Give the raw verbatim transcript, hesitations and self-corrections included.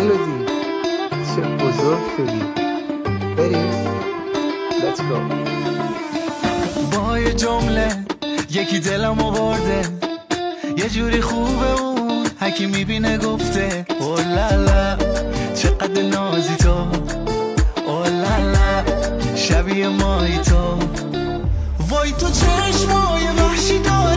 ملودی چه بزرگ شدی. بریم let's go. با یه جمله یکی دلم آورده، یه جوری خوبه اون هکی میبینه گفته او لالا چقدر نازی تو، او لالا شبیه مایی تو، وای تو چشمای وحشی داری